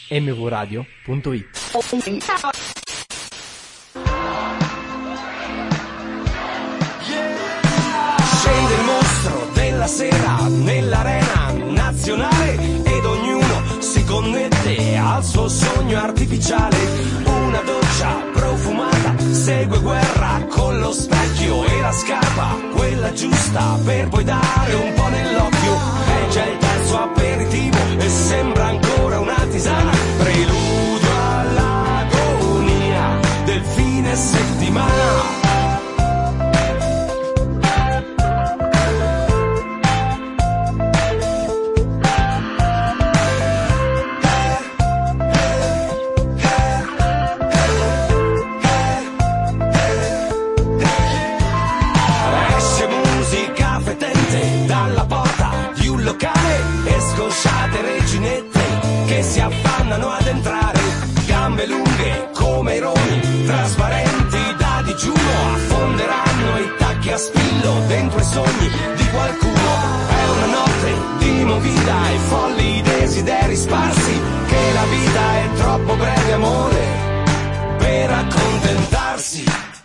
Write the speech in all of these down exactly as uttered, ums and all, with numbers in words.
m v radio punto it. Scende il mostro della sera nell'arena nazionale ed ognuno si connette al suo sogno artificiale. Una doccia profumata segue guerra con lo specchio e la scarpa, quella giusta per poi dare un po' nell'occhio. È già il terzo aperitivo e sembra ancora una tisana, preludio all'agonia del fine settimana. Scosciate reginette che si affannano ad entrare, gambe lunghe come i roni, trasparenti da digiuno, affonderanno i tacchi a spillo dentro i sogni di qualcuno. È una notte di movida e folli desideri sparsi, che la vita è troppo breve, amore, per accontentarsi.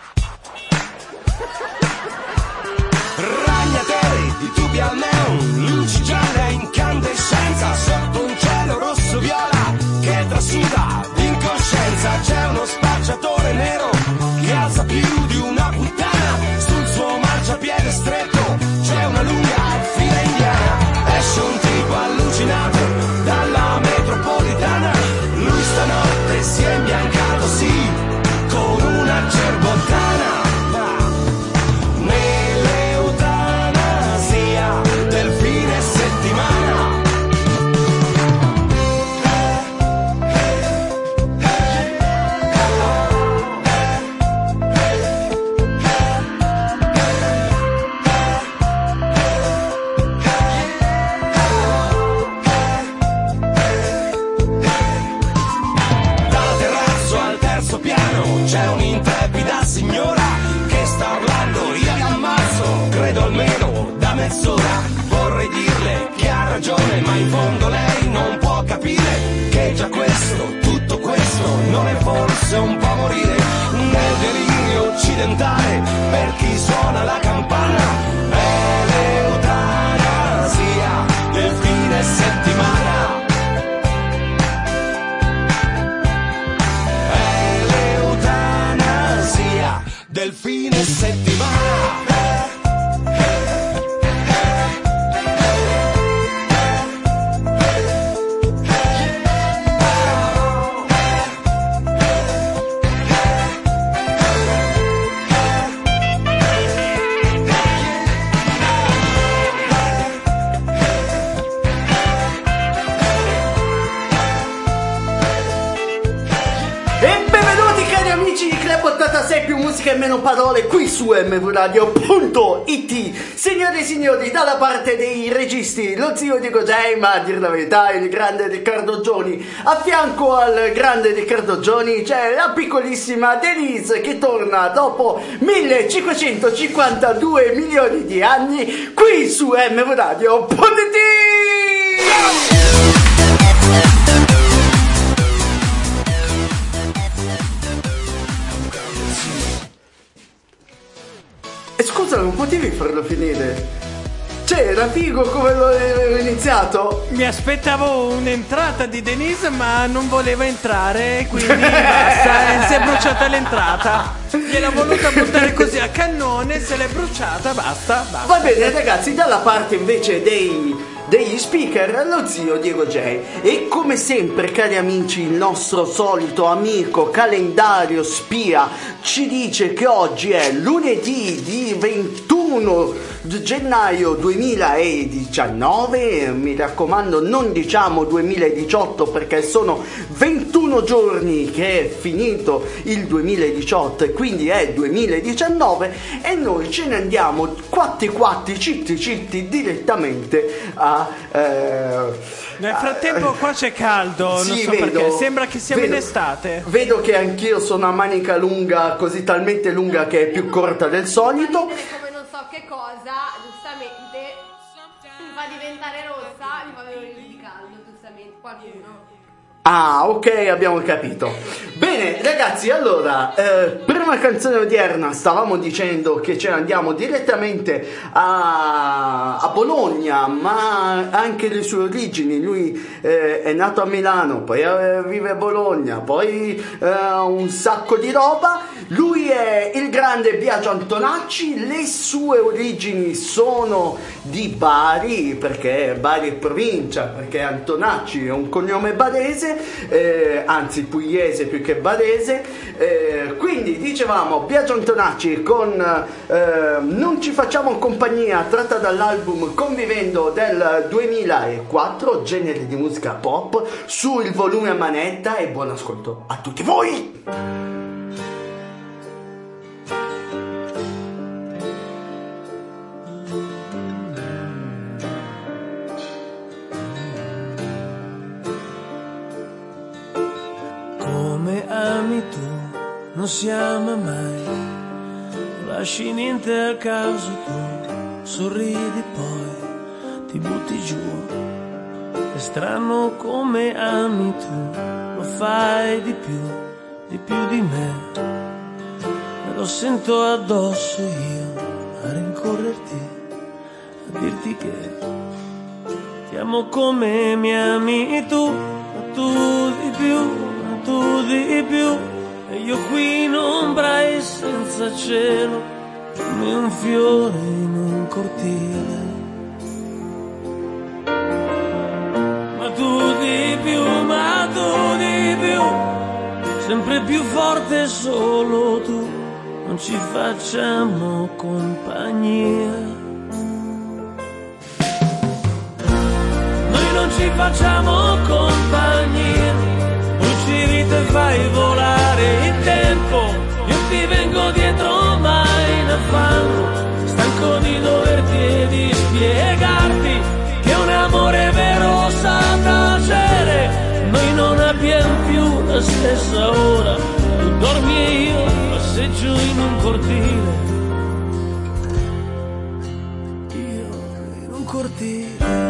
Ragnatele di tubi al neon, luci gialle a incandescenza sotto un cielo rosso viola che trasuda d'incoscienza. C'è uno spacciatore nero che alza più di una puttana sul suo marciapiede stretto, c'è una lunga fila indiana. Esce un tipo allucinato dalla metropolitana, lui stanotte si è imbiancato, sì, con una cerbottana. C'è un'intrepida signora che sta urlando, io l'ammazzo, credo almeno da mezz'ora. Vorrei dirle che ha ragione, ma in fondo lei non può capire che già questo, tutto questo, non è forse un po' morire nel delirio occidentale per chi suona la campana. È l'eutanasia del fine settimana. Del fine settimana. ottantasei più musica e meno parole qui su m v radio punto it. Signore e signori, dalla parte dei registi lo zio Diego J, ma a dir la verità il grande Riccardo Gioni. A fianco al grande Riccardo Gioni c'è la piccolissima Denise che torna dopo millecinquecentocinquantadue milioni di anni qui su m v radio punto it. Scusa, non potevi farlo finire? Cioè, era figo come lo avevo iniziato? Mi aspettavo un'entrata di Denise, ma non voleva entrare, quindi basta, eh, si è bruciata l'entrata. Gliel'ho voluta buttare così a cannone, se l'è bruciata, basta, basta. Va bene ragazzi, dalla parte invece dei... degli speaker, lo zio Diego J. E come sempre, cari amici, il nostro solito amico calendario spia ci dice che oggi è lunedì di ventuno gennaio duemiladiciannove. Mi raccomando, non diciamo duemiladiciotto perché sono ventuno giorni che è finito il duemiladiciotto e quindi è duemiladiciannove, e noi ce ne andiamo quatti quatti citti citti direttamente a eh, nel frattempo qua c'è caldo, sì, non so vedo, perché, sembra che siamo vedo, in estate. Vedo che anch'io sono a manica lunga, così talmente lunga che è più corta del solito. Come non so che cosa, giustamente mi fa diventare rossa, mi fa venire di caldo, giustamente, qualcuno. Ah, ok, abbiamo capito. Bene, ragazzi, allora, eh, prima canzone odierna stavamo dicendo che ce ne andiamo direttamente a, a Bologna, ma anche le sue origini. Lui eh, è nato a Milano, poi eh, vive a Bologna, poi eh, un sacco di roba. Lui è il grande Biagio Antonacci, le sue origini sono di Bari, perché Bari è provincia, perché Antonacci è un cognome barese, eh, anzi pugliese più che barese, eh, quindi dicevamo Biagio Antonacci con eh, Non ci facciamo compagnia, tratta dall'album Convivendo del duemilaquattro, genere di musica pop, sul volume a manetta, e buon ascolto a tutti voi! Non si ama mai, non lasci niente al caso, tu sorridi poi ti butti giù. È strano come ami tu, lo fai di più, di più di me. Me lo sento addosso io a rincorrerti, a dirti che ti amo come mi ami tu, ma tu di più, ma tu di più. E io qui in ombra e senza cielo, come un fiore in un cortile. Ma tu di più, ma tu di più, sempre più forte solo tu, non ci facciamo compagnia. Noi non ci facciamo compagnia. Bruci vite e fai volare il tempo, io ti vengo dietro mai in affanno, stanco di doverti e di spiegarti che un amore vero sa tacere. Noi non abbiamo più la stessa ora, tu dormi e io passeggio in un cortile, io in un cortile.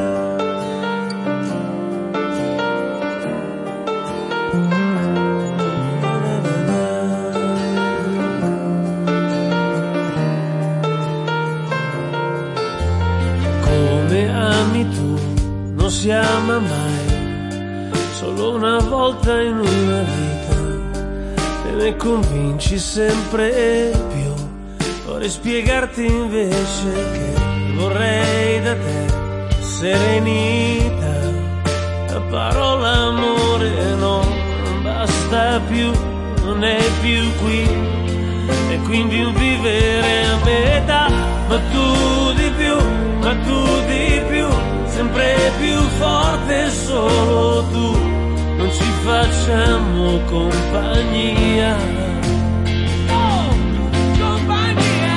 Non si ama mai, solo una volta in una vita, te ne convinci sempre più. Vorrei spiegarti invece che vorrei da te serenità. La parola amore no, non basta più, non è più qui, e quindi un vivere a metà. Ma tu di più, ma tu di più, sempre più forte solo tu, non ci facciamo compagnia. Oh, compagnia.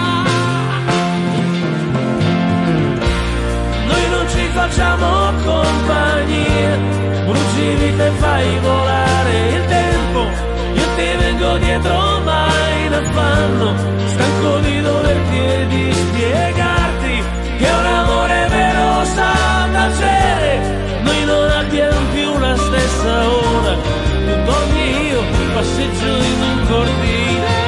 Noi non ci facciamo compagnia, bruci vite e fai volare il tempo, io ti vengo dietro mai in affanno, stanco di doverti e di spiegarti che un amore vero sa tacere. Noi non abbiamo più la stessa ora, tu dormi io passeggio in un cortile.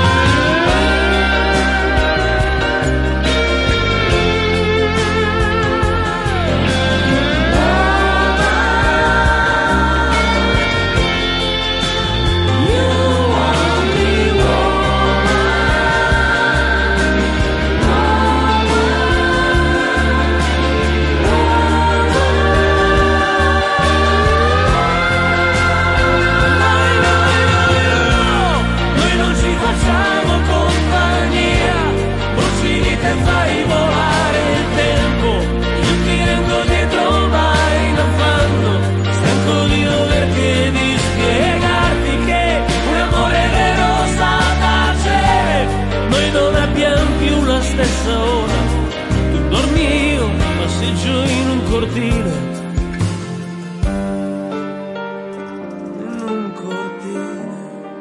Stessa ora, tu dormi io passeggio in un cortile, in un cortile.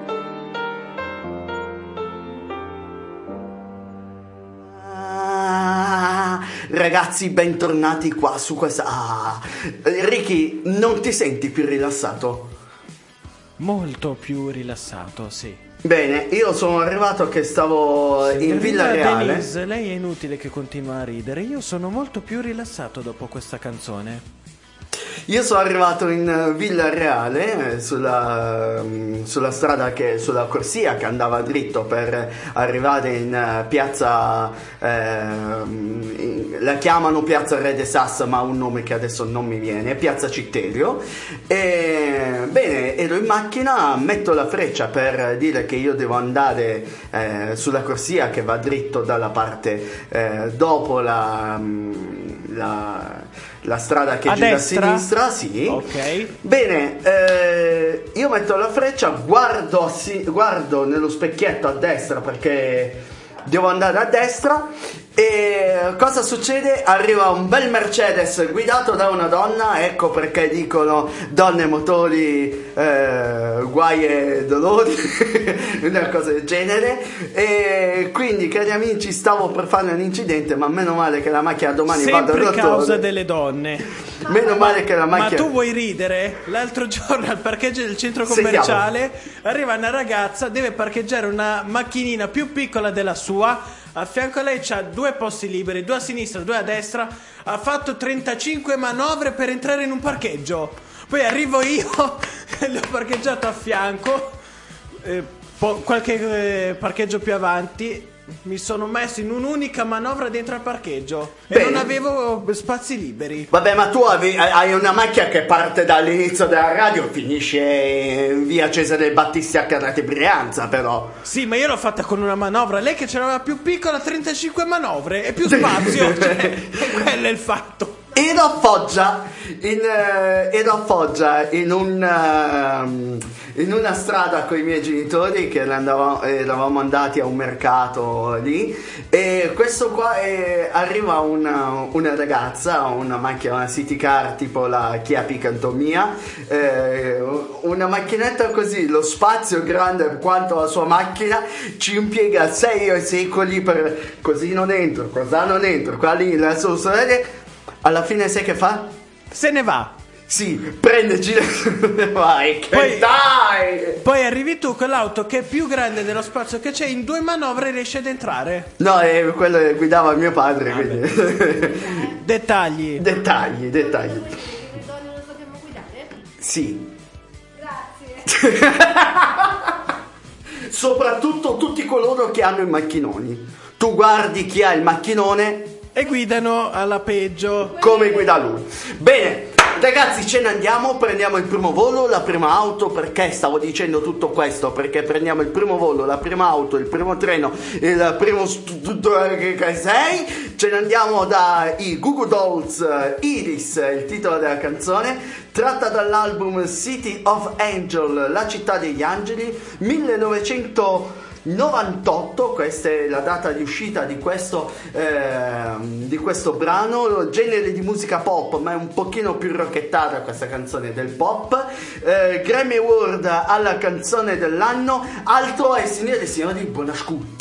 Ah, ragazzi, bentornati qua su questa. Ah, Ricky, non ti senti più rilassato? Molto più rilassato, sì. Bene, io sono arrivato che stavo in Villa Reale. Denise, lei è inutile che continua a ridere. Io sono molto più rilassato dopo questa canzone. Io sono arrivato in Villa Reale, sulla, sulla strada che, sulla corsia che andava dritto per arrivare in piazza, eh, in, la chiamano piazza Re de Sas, ma ha un nome che adesso non mi viene, piazza Citterio. E bene, ero in macchina, metto la freccia per dire che io devo andare eh, sulla corsia che va dritto dalla parte eh, dopo la, la la strada che a gira destra? a sinistra, sì. Ok. Bene, eh, io metto la freccia, guardo, a si- guardo nello specchietto a destra perché devo andare a destra e cosa succede? Arriva un bel Mercedes guidato da una donna, ecco perché dicono donne, motori, eh, guai e dolori, una cosa del genere. E quindi, cari amici, stavo per fare un incidente, ma meno male che la macchina domani va dal Sempre dottore. causa delle donne. Meno male che la macchina... Ma tu vuoi ridere? L'altro giorno al parcheggio del centro Sentiamo. commerciale arriva una ragazza, deve parcheggiare una macchinina più piccola della sua. A fianco a lei c'ha due posti liberi, due a sinistra, due a destra. Ha fatto trentacinque manovre per entrare in un parcheggio. Poi arrivo io, l'ho parcheggiato a fianco, eh, po- qualche eh, parcheggio più avanti. Mi sono messo in un'unica manovra dentro al parcheggio. Bene. E non avevo spazi liberi. Vabbè, ma tu avevi- hai una macchina che parte dall'inizio della radio e finisce in via Cesare Battisti a Carrate Brianza, però. Sì, ma io l'ho fatta con una manovra. Lei che ce l'aveva più piccola, trentacinque manovre e più spazio. Cioè, quello è il fatto. Ero a Foggia, in, eh, ero a Foggia in, un, ehm, in una strada con i miei genitori che andavamo, eravamo andati a un mercato lì e questo qua è, arriva una, una ragazza, una macchina, una city car tipo la Kia Picanto mia, eh, una macchinetta così, lo spazio grande quanto la sua macchina, ci impiega sei secoli per così non entro, cosa non entro, qua lì la sua sorella. Alla fine sai che fa? Se ne va. Sì, prende gira e vai, che Poi- dai! Poi arrivi tu con l'auto che è più grande dello spazio che c'è, in due manovre riesci ad entrare. No, eh, quello guidava mio padre, quindi... Dettagli. dettagli, dettagli. Le donne non sappiamo guidare? Sì. Grazie. Soprattutto tutti coloro che hanno i macchinoni. Tu guardi chi ha il macchinone, E guidano alla peggio. come guida lui. Bene, ragazzi, ce ne andiamo, prendiamo il primo volo, la prima auto. Perché stavo dicendo tutto questo? Perché prendiamo il primo volo, la prima auto, il primo treno, il primo stu- tutto che sei. Ce ne andiamo dai Goo Goo Dolls, Iris, il titolo della canzone, tratta dall'album City of Angel, la città degli angeli, millenovecentonovantotto. Questa è la data di uscita di questo, eh, di questo brano, genere di musica pop, ma è un pochino più rockettata questa canzone del pop. eh, Grammy Award alla canzone dell'anno. Altro è, signore e signori, buon ascolto.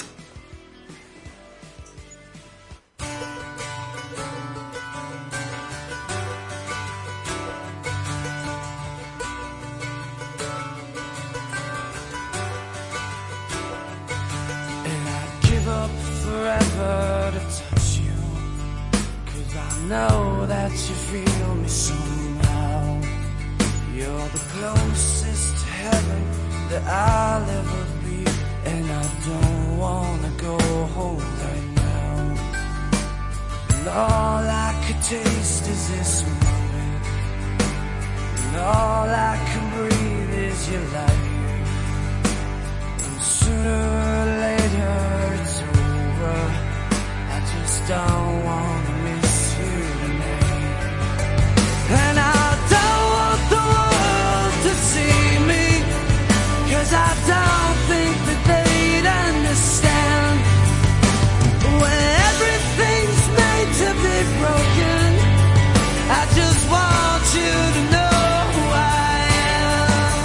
Give up forever to touch you, 'cause I know that you feel me somehow. You're the closest to heaven that I'll ever be, and I don't wanna go home right now. And all I could taste is this moment, and all I can breathe is your light. And sooner or later it's over, I just don't wanna miss you tonight. And I don't want the world to see me, 'cause I don't think that they'd understand. When everything's made to be broken, I just want you to know who I am.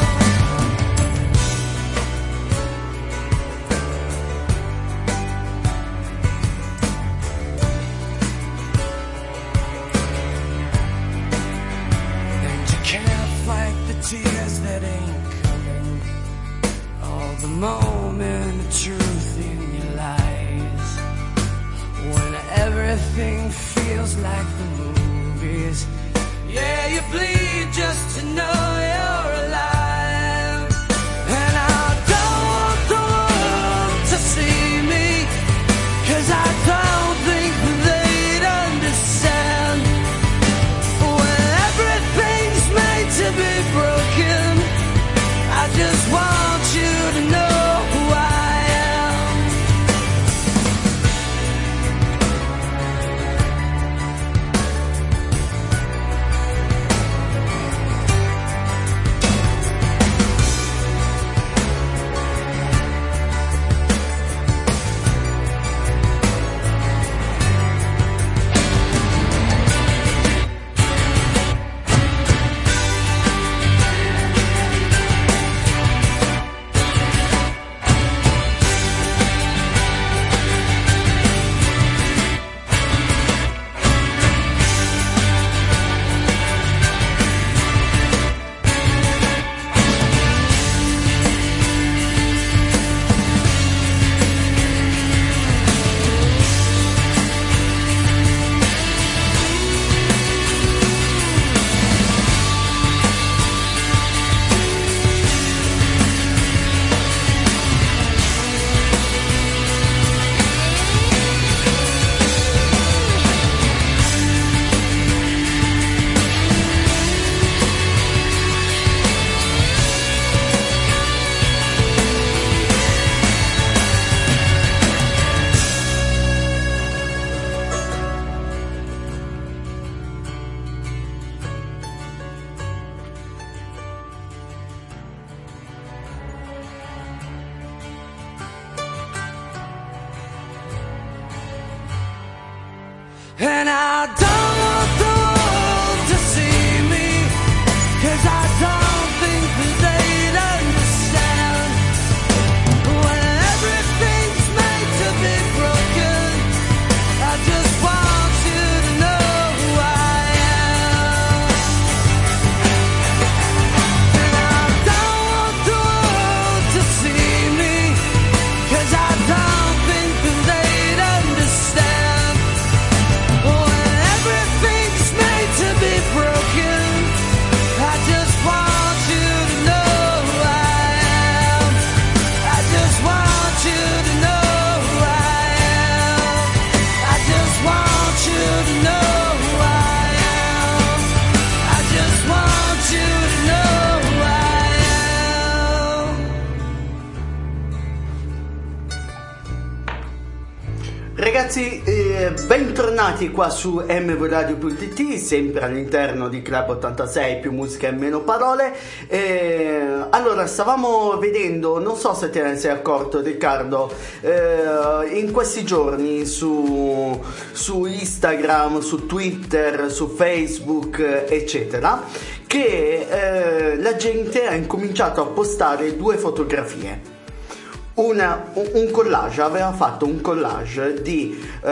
And you can't fight the tears that ain't coming. the moment of truth in your lies, when everything feels like the movies. Yeah, you bleed just to know you're alive. And I don't want the world to see me, 'cause I don't think they'd understand. When everything's made to be broken, I just want you to know who I am. And I don't want the world to see me, 'cause I don't think that they'd understand. When everything's made to be broken, I just want you to know who I am. And I don't want the world to see me, 'cause I don't think that they'd understand. Ragazzi, eh, bentornati qua su m v radio punto i t, sempre all'interno di Club ottantasei, più musica e meno parole. Eh, allora, stavamo vedendo, non so se te ne sei accorto, Riccardo, eh, in questi giorni su, su Instagram, su Twitter, su Facebook, eccetera, che eh, la gente ha incominciato a postare due fotografie. Una, un collage, aveva fatto un collage di uh,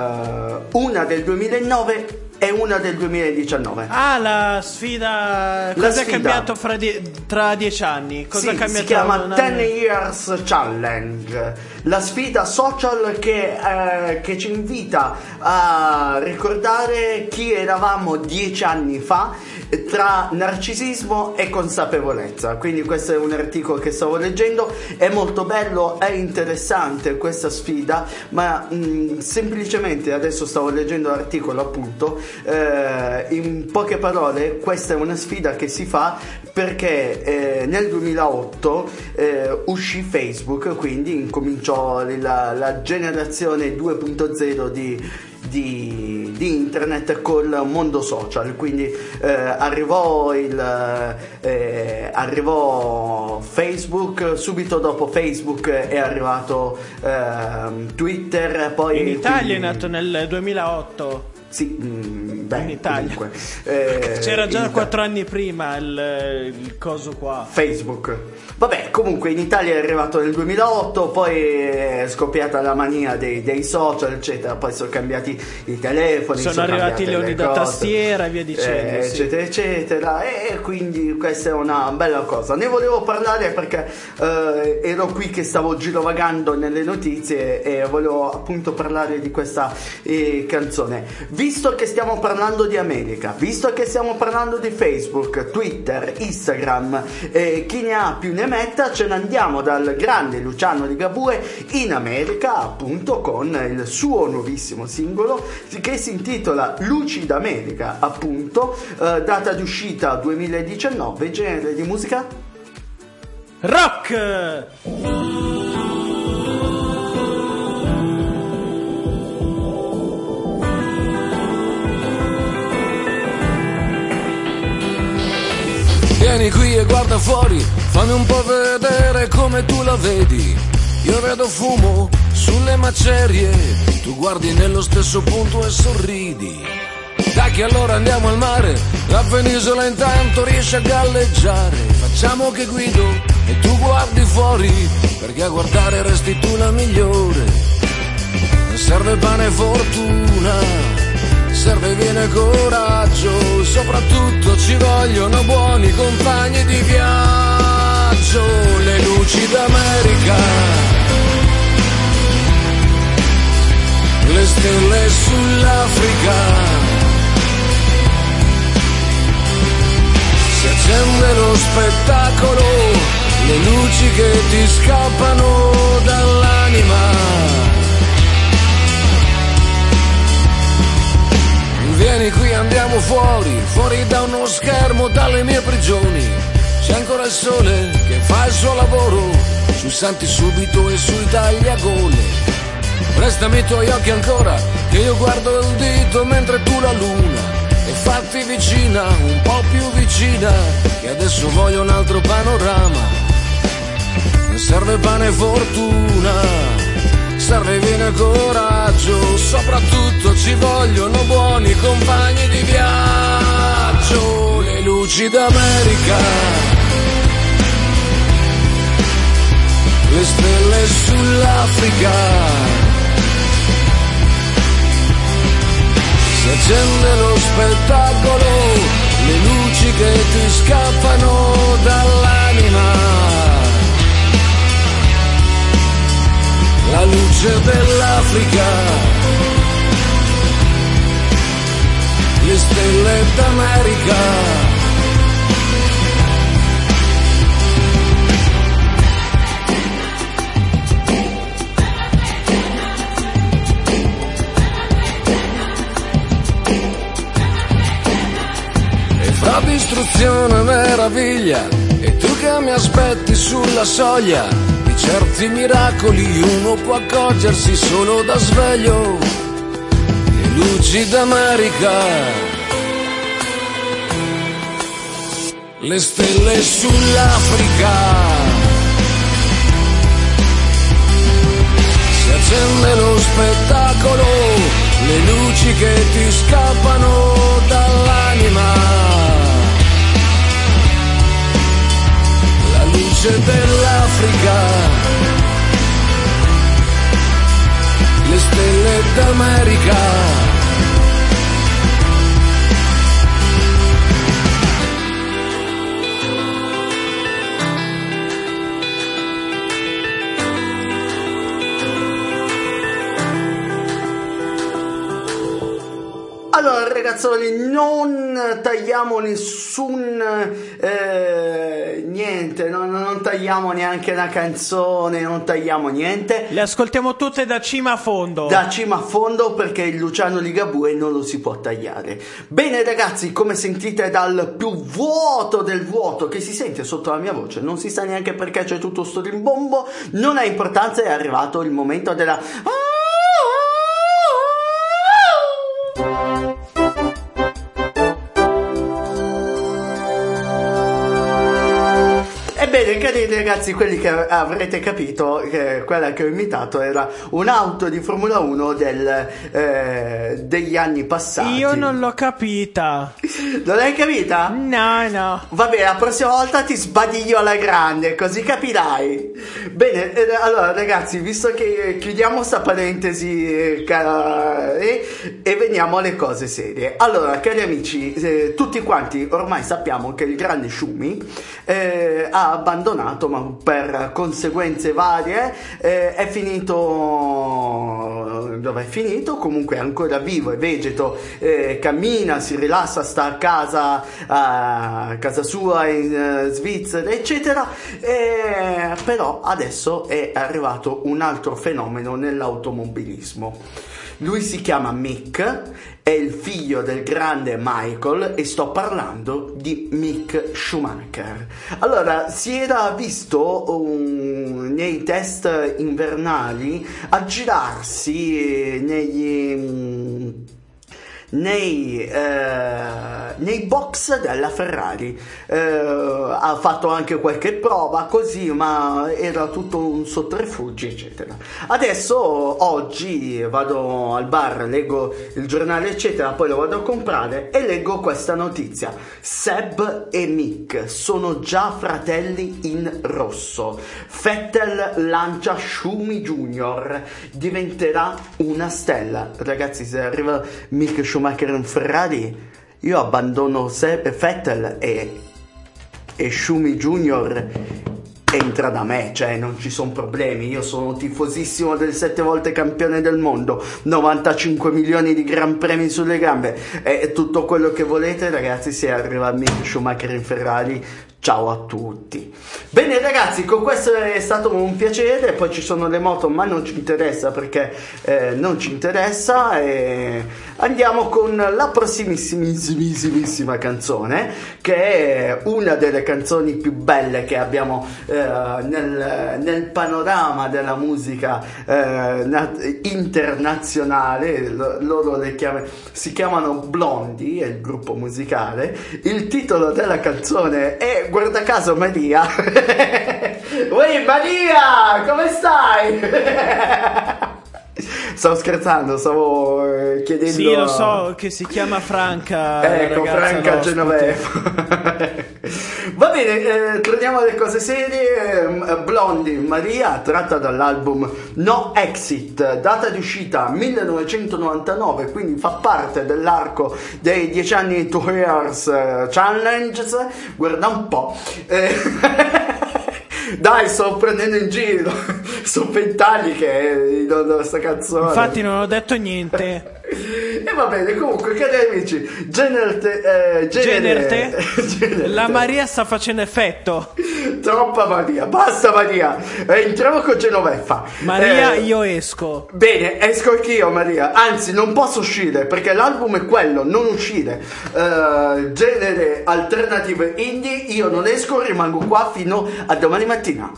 una del duemilanove e una del duemiladiciannove. Ah, la sfida. Cosa sfida. è cambiato fra die- tra dieci anni? Cosa sì, è cambiato? Si chiama ten years Challenge, la sfida social che, eh, che ci invita a ricordare chi eravamo dieci anni fa tra narcisismo e consapevolezza. Quindi questo è un articolo che stavo leggendo, è molto bello, è interessante questa sfida, ma mh, semplicemente adesso stavo leggendo l'articolo, appunto, eh, in poche parole questa è una sfida che si fa perché eh, nel duemilaotto eh, uscì Facebook, quindi incominciò la, la generazione due punto zero di Di, di internet col mondo social. Quindi eh, arrivò il eh, arrivò Facebook, subito dopo Facebook è arrivato eh, Twitter, poi in Italia quindi... è nato nel duemilaotto. Sì, mh, beh, in Italia. comunque, eh, C'era già in quattro anni prima il, il coso qua. Facebook. Vabbè, comunque in Italia è arrivato nel duemilaotto, poi è scoppiata la mania dei, dei social, eccetera. Poi sono cambiati i telefoni, sono, sono arrivati i cambiate leoni le da cose, tastiera e via dicendo, eh, sì. eccetera, eccetera. E quindi questa è una bella cosa. Ne volevo parlare perché eh, ero qui che stavo girovagando nelle notizie e volevo appunto parlare di questa eh, canzone. Visto che stiamo parlando di America, visto che stiamo parlando di Facebook, Twitter, Instagram, eh, chi ne ha più ne metta, ce ne andiamo dal grande Luciano Ligabue in America, appunto con il suo nuovissimo singolo che si intitola Luci d'America, appunto, eh, data di uscita duemiladiciannove, genere di musica rock. Vieni qui e guarda fuori, fammi un po' vedere come tu la vedi. Io vedo fumo sulle macerie, tu guardi nello stesso punto e sorridi. Dai che allora andiamo al mare, la penisola intanto riesce a galleggiare. Facciamo che guido e tu guardi fuori, perché a guardare resti tu la migliore. Non serve pane e fortuna, serve viene coraggio, soprattutto ci vogliono buoni compagni di viaggio. Le luci d'America, le stelle sull'Africa, si accende lo spettacolo, le luci che ti scappano dall'anima. Vieni qui, andiamo fuori, fuori da uno schermo, dalle mie prigioni. C'è ancora il sole che fa il suo lavoro, sui santi subito e sui tagliagole. Prestami i tuoi occhi ancora, che io guardo il dito mentre tu la luna. E fatti vicina, un po' più vicina, che adesso voglio un altro panorama. Non serve pane e fortuna, serve viene coraggio, soprattutto ci vogliono buoni compagni di viaggio. Le luci d'America, le stelle sull'Africa, si accende lo spettacolo, le luci che ti scappano dall'anima. La luce dell'Africa, le stelle d'America. E fra distruzione e meraviglia, e tu che mi aspetti sulla soglia certi miracoli, uno può accorgersi solo da sveglio. Le luci d'America, le stelle sull'Africa, si accende lo spettacolo, le luci che ti scappano dall'anima. Luce dell'Africa, le stelle d'America. Allora ragazzoli, non tagliamo nessun eh, niente, non, non tagliamo neanche una canzone, non tagliamo niente. Le ascoltiamo tutte da cima a fondo. Da cima a fondo, perché il Luciano Ligabue non lo si può tagliare. Bene ragazzi, come sentite dal più vuoto del vuoto che si sente sotto la mia voce, non si sa neanche perché c'è tutto sto rimbombo, non ha importanza, è arrivato il momento della... Ebbene, cari ragazzi, quelli che avrete capito che quella che ho imitato era un'auto di Formula uno del, eh, degli anni passati. Io non l'ho capita. Non l'hai capita? No, no. Vabbè, la prossima volta ti sbadiglio alla grande, così capirai. Bene, eh, allora ragazzi, visto che chiudiamo sta parentesi eh, ca- eh, e veniamo alle cose serie. Allora, cari amici, eh, tutti quanti ormai sappiamo che il grande Schumi eh, ha abbandonato, ma per conseguenze varie, eh, è finito dove è finito, comunque è ancora vivo, è vegeto, eh, cammina, si rilassa, sta a casa, a casa sua in uh, Svizzera, eccetera, eh, però adesso è arrivato un altro fenomeno nell'automobilismo. Lui si chiama Mick, è il figlio del grande Michael e sto parlando di Mick Schumacher. Allora, si era visto um, nei test invernali aggirarsi negli... Um, Nei, eh, nei box della Ferrari. Eh, ha fatto anche qualche prova così, ma era tutto un sotterfugio, eccetera. Adesso, oggi, vado al bar, leggo il giornale, eccetera, poi lo vado a comprare e leggo questa notizia: Seb e Mick sono già fratelli in rosso. Vettel lancia Schumi Junior, diventerà una stella. Ragazzi, se arriva Mick Schumacher in Ferrari, io abbandono Se- Vettel e, e Schumi Junior entra da me, cioè non ci sono problemi. Io sono tifosissimo del sette volte campione del mondo, novantacinque milioni di gran premi sulle gambe e tutto quello che volete, ragazzi. Se arriva Mick Schumacher in Ferrari, ciao a tutti. Bene ragazzi, con questo è stato un piacere. Poi ci sono le moto, ma non ci interessa, perché eh, non ci interessa, e andiamo con la prossimissimissima canzone, che è una delle canzoni più belle che abbiamo eh, nel, nel panorama della musica eh, internazionale. L- loro le chiam- si chiamano Blondie, è il gruppo musicale. Il titolo della canzone è, guarda caso, Maria. Uè Maria, come stai? Stavo scherzando, stavo eh, chiedendo. Sì, lo so che si chiama Franca. Ecco, Franca Genovese. Va bene, eh, torniamo alle cose serie. Blondie, Maria, tratta dall'album No Exit, data di uscita millenovecentonovantanove, quindi fa parte dell'arco dei dieci anni Two Years Challenges. Guarda un po'. Eh, dai, sto prendendo in giro. Sono vent'anni che do questa canzone. Infatti non ho detto niente. E va bene, comunque, cari amici, Generte, eh, genere, Generte? genere. La Maria sta facendo effetto. Troppa Maria, basta Maria. Eh, entriamo con Genoveffa. Maria, Eh, io esco. Bene, esco anch'io Maria. Anzi, non posso uscire perché l'album è quello, non uscire. Eh, genere alternative indie. Io non esco, rimango qua fino a domani mattina.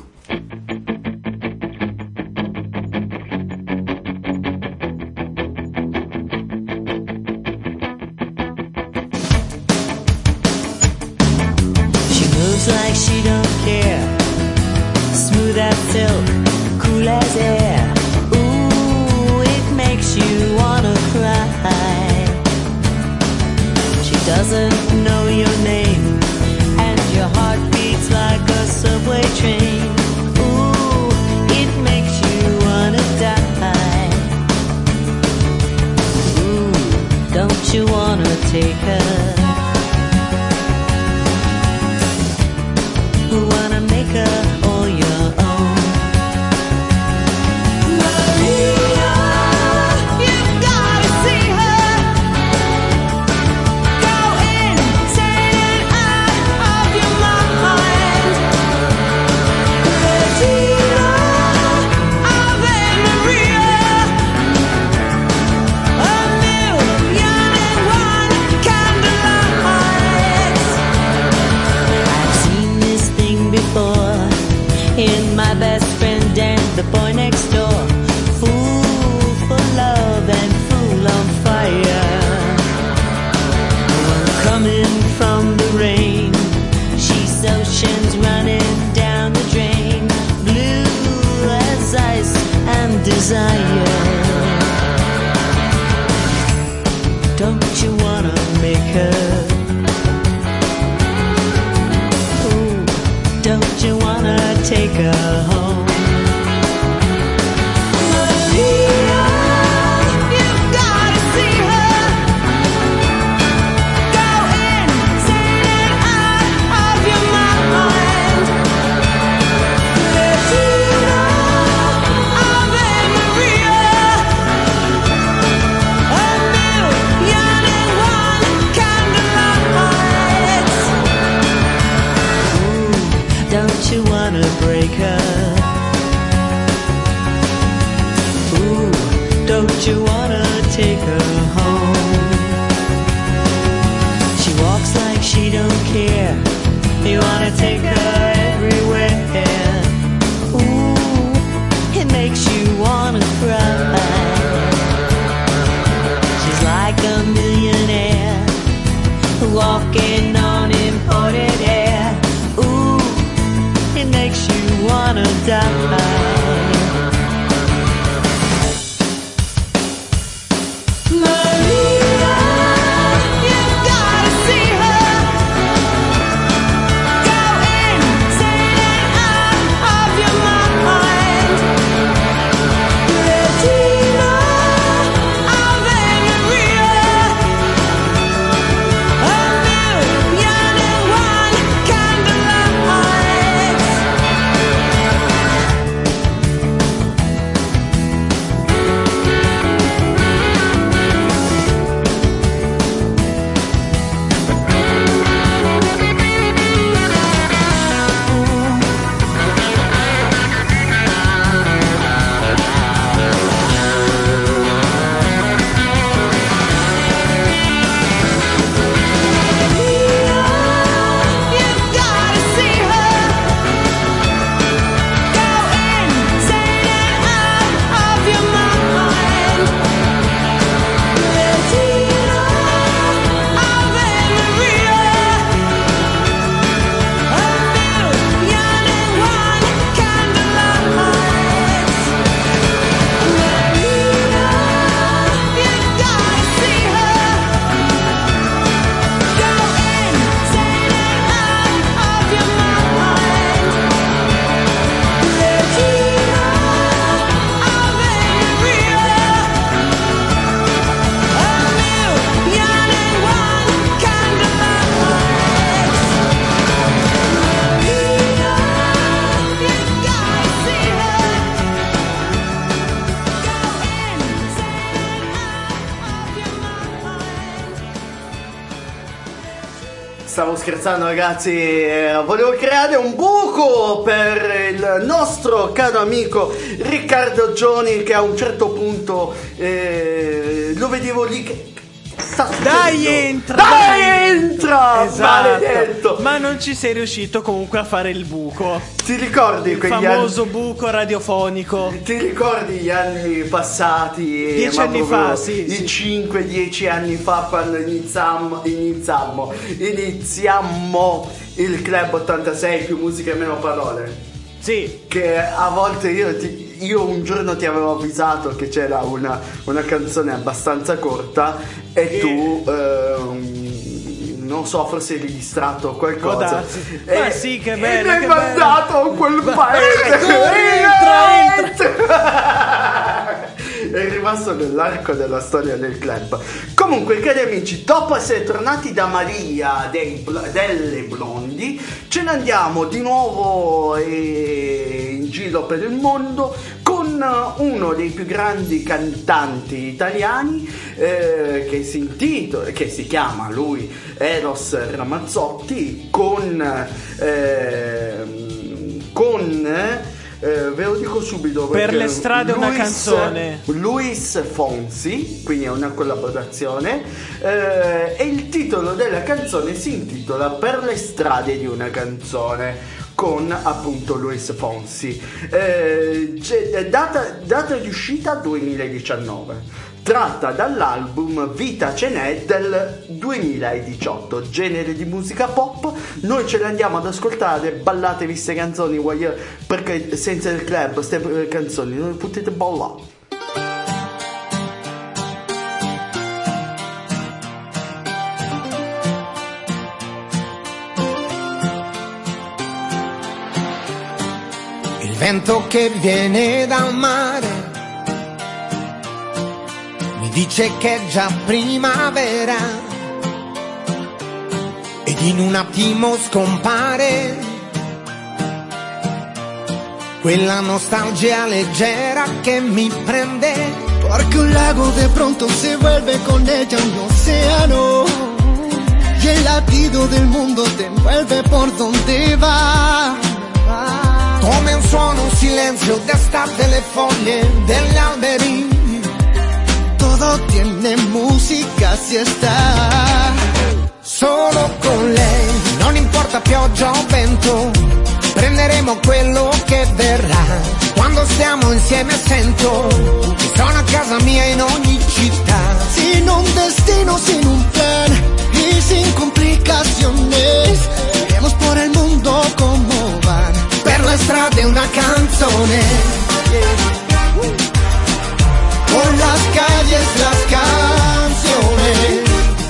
Like she don't care, smooth as silk, cool as air. Ooh, it makes you wanna cry. She doesn't know your name, and your heart beats like a subway train. Ooh, it makes you wanna die. Ooh, don't you wanna take her? Who wanna make her all your own? Maria, you've gotta see her. Go in her home. Maria, you've gotta see her. Go insane and out of your mind. Bettina, Ave Maria, a million and one candlelights. Ooh, don't you wanna break her? Ooh, don't you wanna take her home? She walks like she don't care. You wanna take her everywhere. Ooh, it makes you wanna cry. She's like a millionaire walking on imported air. Ooh, it makes you wanna die. Maria, you've gotta see her. Go insane and out of your mind. Bettina, Ave Maria, a million and one candlelights. You've gotta see her. Go insane and out of your mind. Bettina, Ave Maria, a million and one candlelights. Maria, you've gotta see her. Go insane and out of your mind. Bettina, Ave Maria, a million and one candlelights. Maria, you've gotta see her. Go insane and out of your mind. Stavo scherzando, ragazzi, eh, volevo creare un buco per il nostro caro amico Riccardo Gioni, che a un certo punto eh, lo vedevo lì che sta succedendo? Dai, entra! Dai, entra! Esatto. Maledetto! Ma non ci sei riuscito comunque a fare il buco. Ti ricordi Il quegli famoso buco radiofonico. anni? Ti ricordi gli anni passati? eh, Dieci ma anni proprio fa, sì, I sì. cinque dieci anni fa, quando iniziammo, iniziammo, iniziammo il Club ottantasei, più musica e meno parole. Sì. Che a volte io, ti, io un giorno ti avevo avvisato che c'era una, una canzone abbastanza corta e Che- tu ehm, non so, forse eri distratto o Può qualcosa. darsi. Ma sì, che e bello, mi hai che mandato a quel paese. Ecco, entra, È rimasto nell'arco della storia del club. Comunque, cari amici, dopo essere tornati da Maria dei, Bl- delle Blondi, ce ne andiamo di nuovo eh, in giro per il mondo con uno dei più grandi cantanti italiani eh, che si intitola, che si chiama lui Eros Ramazzotti, con eh, con Eh, ve lo dico subito, Per perché le strade una Luis- canzone. Luis Fonsi, quindi è una collaborazione, eh, e il titolo della canzone si intitola Per le strade di una canzone, con appunto Luis Fonsi. Eh, c'è- data, data di uscita duemiladiciannove, tratta dall'album Vita ce n'è del duemiladiciotto, genere di musica pop. Noi ce le andiamo ad ascoltare, ballatevi ste canzoni, voglio- perché senza il club ste canzoni non le potete ballare. vento che viene dal mare mi dice che è già primavera ed in un attimo scompare quella nostalgia leggera che mi prende, porque un lago de pronto se vuelve con ella un océano y el latido del mundo te envuelve por donde va. Come un suono, un silenzio d'estate, le foglie degli alberi. Todo tiene música si está solo con lei. Non importa pioggia o vento, prenderemo quello che verrà. Quando stiamo insieme sento che sono a casa mia in ogni città. Sin un destino, sin un plan y sin complicaciones, iremos por el mundo como van. Per le strade una canzone, por las calles las canciones.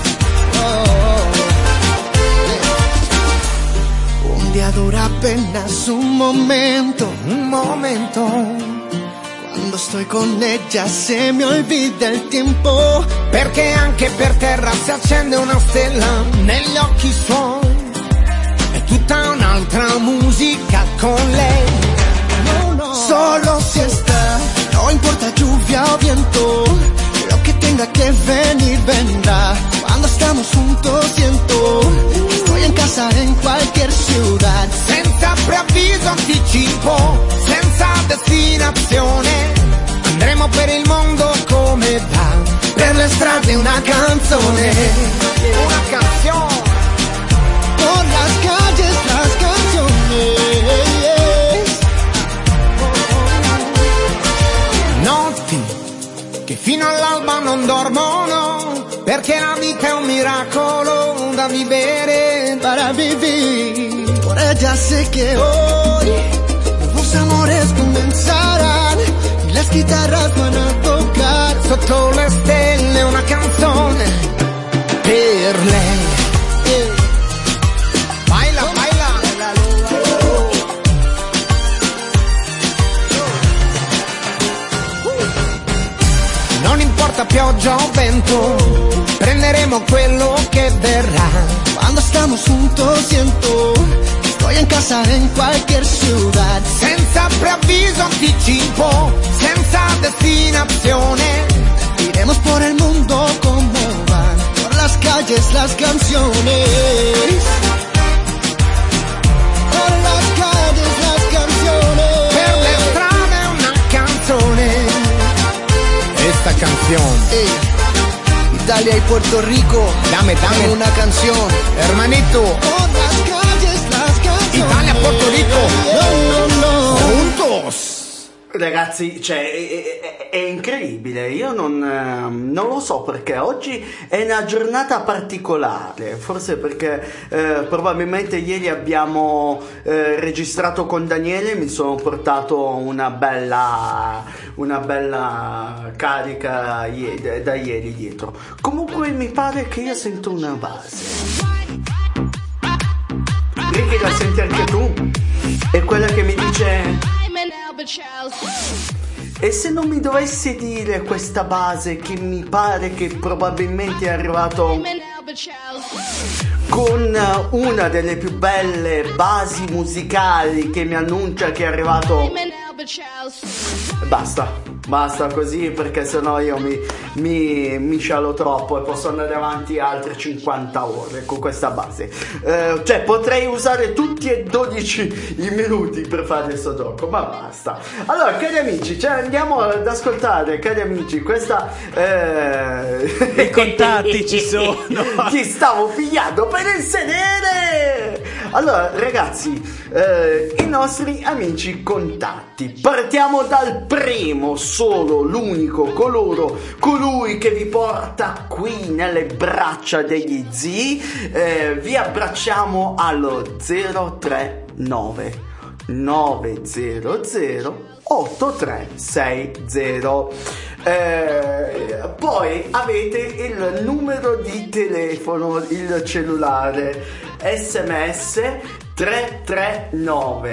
Oh. Un día dura apenas un momento, un momento. Quando sto con ella se mi olvida il tempo, perché anche per terra si accende una stella negli occhi suoi. È tutta un'altra musica con lei. No, no. Solo si está, no importa lluvia o viento, lo que tenga que venir vendrá. Cuando estamos juntos siento que estoy en casa en cualquier ciudad. Senza preavviso, anticipo, senza destinazione, andremo per il mondo come va. Per le strade una canzone, una canzone. Por las calles las canciones. Notti che fino all'alba non dormono, perché la vita è un miracolo da vivere, para vivir. Por ella sé que hoy nuevos amores comenzarán y las guitarras van a tocar. Sotto le stelle una canzone per lei. Eh. Baila, baila. Non importa pioggia o vento, prenderemo quello che verrà. Cuando estamos juntos siento que estoy en casa en cualquier ciudad. Senza preavviso, anticipo, senza destinazione, iremos por el mundo como van. Por las calles las canciones. Por las calles las canciones. Per le strade una canzone. Esta canción. Hey. Italia y Puerto Rico, dame, dame una canción, hermanito. Por las calles, las canciones. Italia, Puerto Rico, no, no, no. juntos. Ragazzi, cioè, è, è, è incredibile, io non, eh, non lo so perché oggi è una giornata particolare, forse perché eh, probabilmente ieri abbiamo eh, registrato con Daniele, mi sono portato una bella, una bella carica ieri, da ieri dietro. Comunque mi pare che io sento una base. Ricky, la senti anche tu? È quella che mi dice... E se non mi dovessi dire questa base che mi pare che probabilmente è arrivato con una delle più belle basi musicali che mi annuncia che è arrivato... Basta, basta così perché sennò io mi, mi, mi scialo troppo e posso andare avanti altre cinquanta ore con questa base. Eh, cioè potrei usare tutti e dodici i minuti per fare questo gioco, ma basta. Allora, cari amici, cioè, andiamo ad ascoltare, cari amici, questa... Eh... I contatti ci sono. Ti stavo pigliando per il sedere! Allora, ragazzi, eh, i nostri amici contatti. Partiamo dal primo, solo, l'unico, coloro, colui che vi porta qui nelle braccia degli zii. Eh, vi abbracciamo allo zero tre nove nove zero zero otto tre sei zero. Eh, poi avete il numero di telefono, il cellulare, sms tre tre nove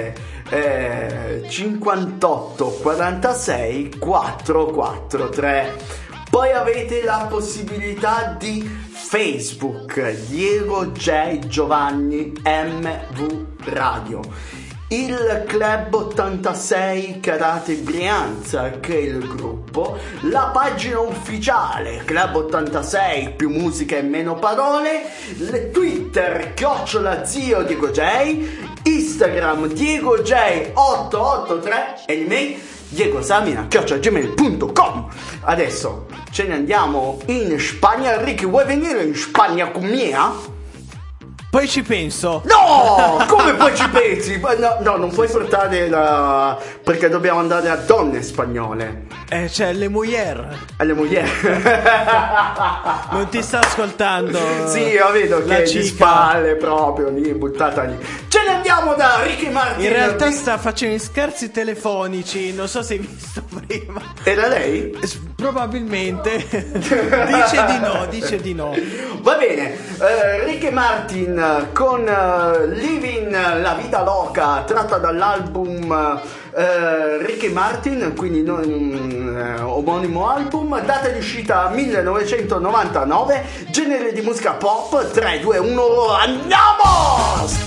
eh, cinquantotto quarantasei quattrocentoquarantatré. Poi avete la possibilità di Facebook, Diego J Giovanni M V Radio, il Club ottantasei Karate Brianza, che è il gruppo, la pagina ufficiale Club ottantasei più musica e meno parole, le Twitter chiocciola zio Diego J, Instagram Diego J ottocentoottantatré e l'email Diego Samina chiocciola gmail punto com. Adesso ce ne andiamo in Spagna. Ricky, vuoi venire in Spagna con me? Poi ci penso. No! Come poi ci pensi? No, no, non puoi portare la... perché dobbiamo andare a donne spagnole. Eh, cioè, le mujer. Alle moglie. Non ti sta ascoltando. Sì, io vedo la che cica. di spalle proprio lì, buttata lì. Ce ne andiamo da Ricky Martin. In realtà sta facendo scherzi telefonici. Non so se hai visto prima. Era lei? Probabilmente. Dice di no, dice di no. Va bene, eh, Ricky Martin con uh, Living la Vida Loca, tratta dall'album uh, Ricky Martin, quindi non, uh, omonimo album, data di uscita millenovecentonovantanove, genere di musica pop. Tre, due, uno, andiamo!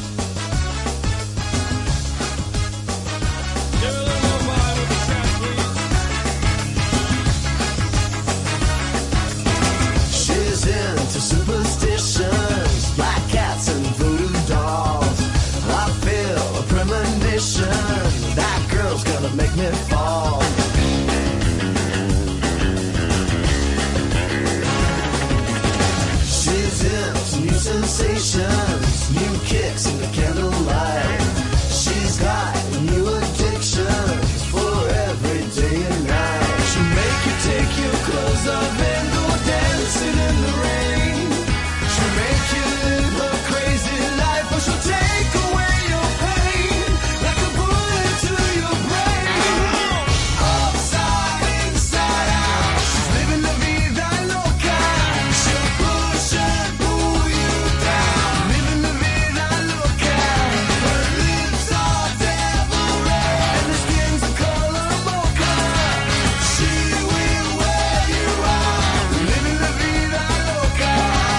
Superstitions, black cats and voodoo dolls. I feel a premonition, that girl's gonna make me fall. She's into new sensations, new kicks in the candlelight. She's got new addictions for every day and night. She'll make you take your clothes off and go dancing in the rain. Make you live a crazy life, or she'll take away your pain like a bullet to your brain. Upside, inside out, she's living la vida loca. She'll push and pull you down, living la vida loca. Her lips are devil red and her skin's the color mocha. She will wear you out, living la vida loca.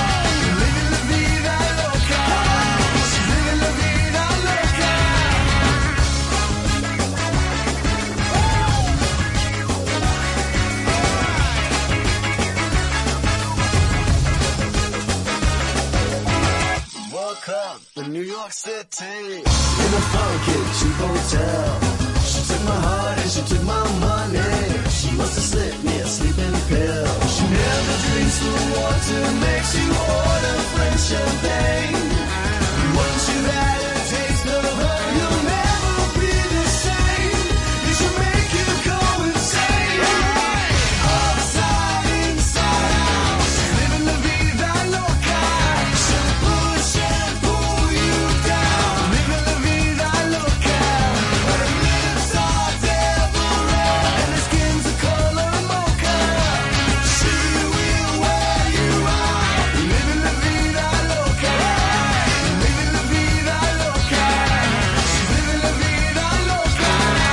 In New York City, in a funky cheap hotel, she took my heart and she took my money. She must have slipped me a sleeping pill. She never drinks the water, makes you order French champagne. Once you've had a taste of her, you'll never be the same. It should make you go insane. Upside, inside out, she's living la vida loca. She'll push and pull you down, living la vida loca. Her lips are devil red and her skin's the color mocha. She will wear you out, living la vida loca. Living la vida loca. She's living la vida loca.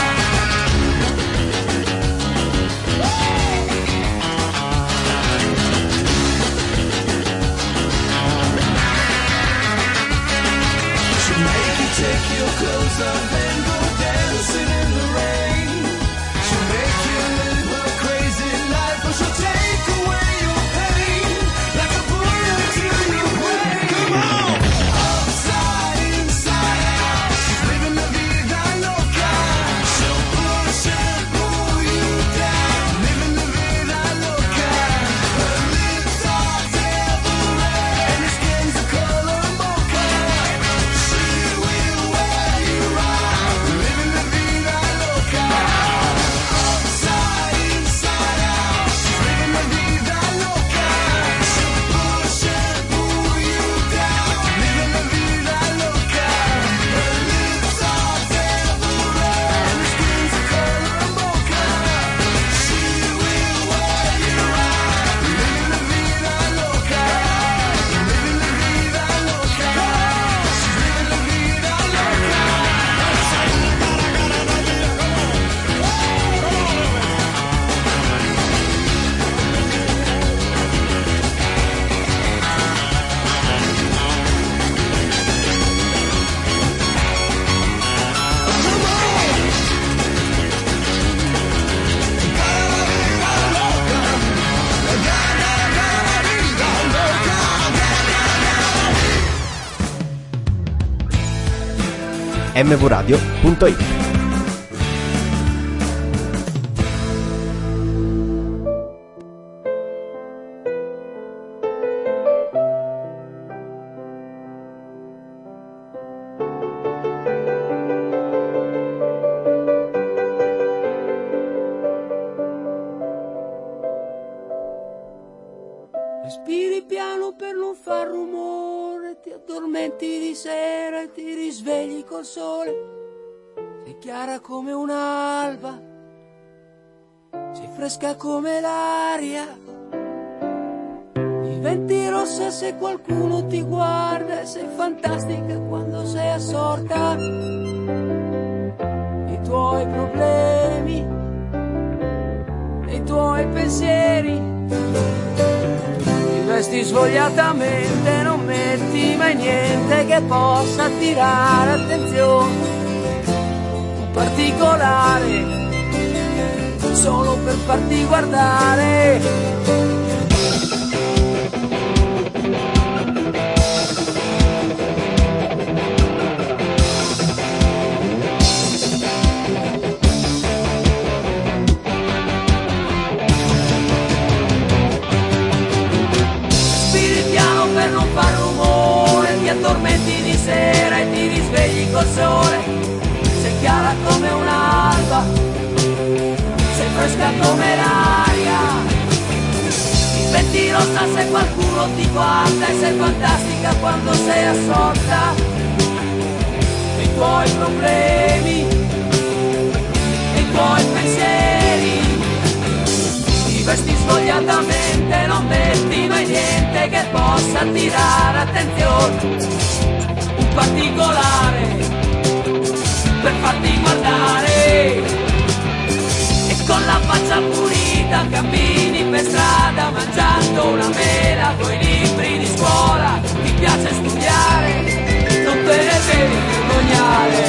She'll make you take your clothes off and go dancing in the rain. She'll make you live a crazy life, but she'll take away your pain like a bullet to your brain. Come on! Upside, inside out, she's living la vida loca. She'll push and pull you down, living la vida loca. Her lips are devil red and her skin's the color mocha. She will wear you out, m v radio punto it. Respiri piano per non far rumore, ti addormenti di sera e ti risvegli col sole. Sei chiara come un'alba, sei fresca come l'aria. Diventi rossa se qualcuno ti guarda e sei fantastica quando sei assorta. I tuoi problemi, i tuoi pensieri. Vesti svogliatamente, non metti mai niente che possa attirare attenzione. Un particolare, solo per farti guardare. Addormenti di sera e ti risvegli col sole. Sei chiara come un'alba, sei fresca come l'aria. Diventi rossa se qualcuno ti guarda e sei fantastica quando sei assorta. I tuoi problemi, i tuoi pensieri. Ti vesti svogliatamente, non metti mai niente che possa attirare attenzione. Un particolare per farti guardare. E con la faccia pulita cammini per strada mangiando una mela coi libri di scuola. Ti piace studiare, non te ne devi vergognare.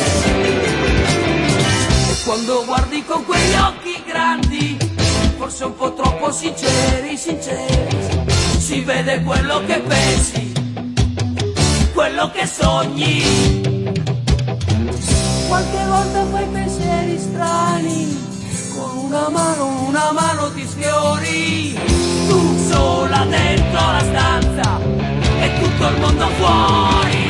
E quando guardi con quegli occhi grandi, forse un po' troppo sinceri, sinceri, si vede quello che pensi, quello che sogni. Qualche volta fai pensieri strani, con una mano, una mano ti sfiori. Tu sola dentro la stanza e tutto il mondo fuori.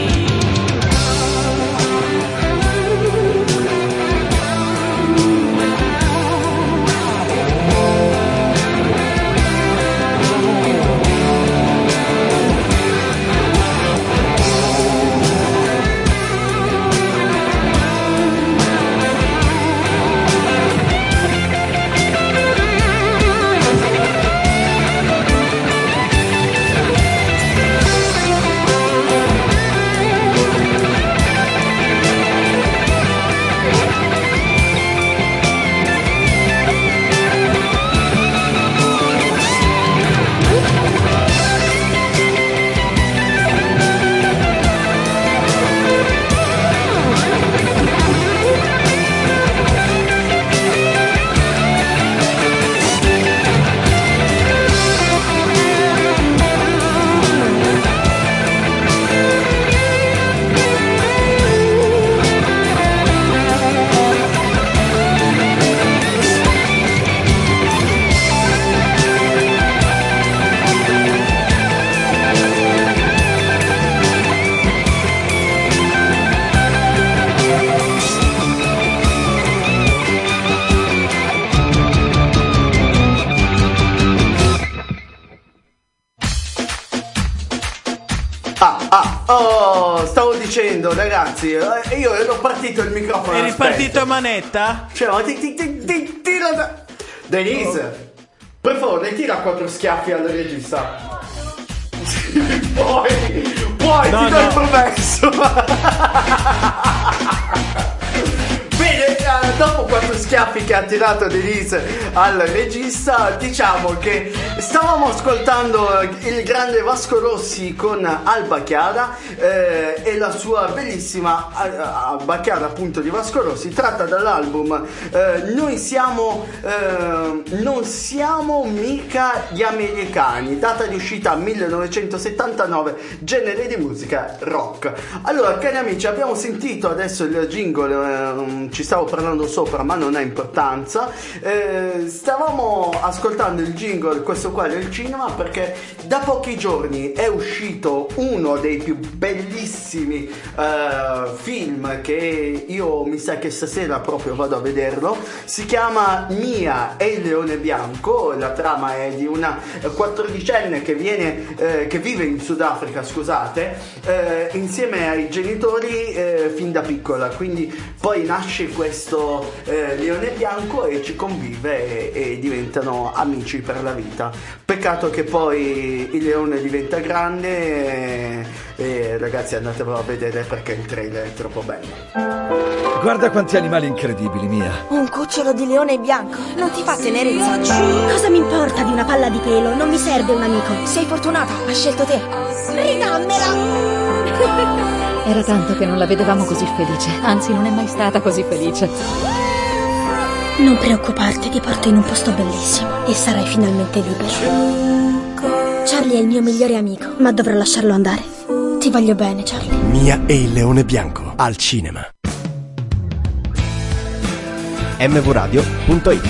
Oh, stavo dicendo, ragazzi, io ero partito il microfono. Eri partito a manetta? Cioè, ma ti, ti, ti, ti tira da... Denise, oh. Per favore, tira quattro schiaffi al regista. Poi, poi no, ti do no. il promesso. Bene, dopo quattro schiaffi traffic che ha tirato Denise al regista. Diciamo che stavamo ascoltando il grande Vasco Rossi con Alba Chiara eh, e la sua bellissima Alba Chiara, appunto, di Vasco Rossi, tratta dall'album eh, Noi siamo eh, non siamo mica gli americani, data di uscita millenovecentosettantanove, genere di musica rock. Allora, cari amici, abbiamo sentito adesso il jingle, eh, ci stavo parlando sopra ma non ha importanza, eh, stavamo ascoltando il jingle, questo qua del cinema, perché da pochi giorni è uscito uno dei più bellissimi eh, film che io mi sa che stasera proprio vado a vederlo. Si chiama Mia e il leone bianco. La trama è di una quattordicenne che viene eh, che vive in Sudafrica, scusate, eh, insieme ai genitori eh, fin da piccola, quindi poi nasce questo eh, leone bianco e ci convive e, e diventano amici per la vita. Peccato che poi il leone diventa grande e, e ragazzi, andatevelo a vedere perché il trailer è troppo bello. Guarda quanti animali incredibili, Mia. Un cucciolo di leone bianco non ti fa tenerezza? Cosa mi importa di una palla di pelo? Non mi serve un amico. Sei fortunata, ha scelto te. Ridammela! Era tanto che non la vedevamo così felice. Anzi, non è mai stata così felice. Non preoccuparti, ti porto in un posto bellissimo e sarai finalmente libero. Charlie è il mio migliore amico, ma dovrò lasciarlo andare. Ti voglio bene, Charlie. Mia e il leone bianco, al cinema. M V radio punto it.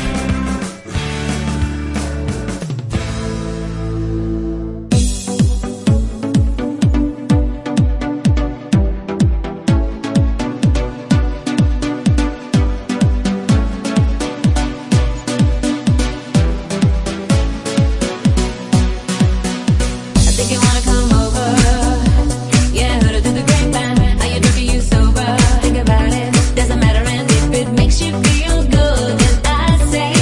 Makes you feel good, and I say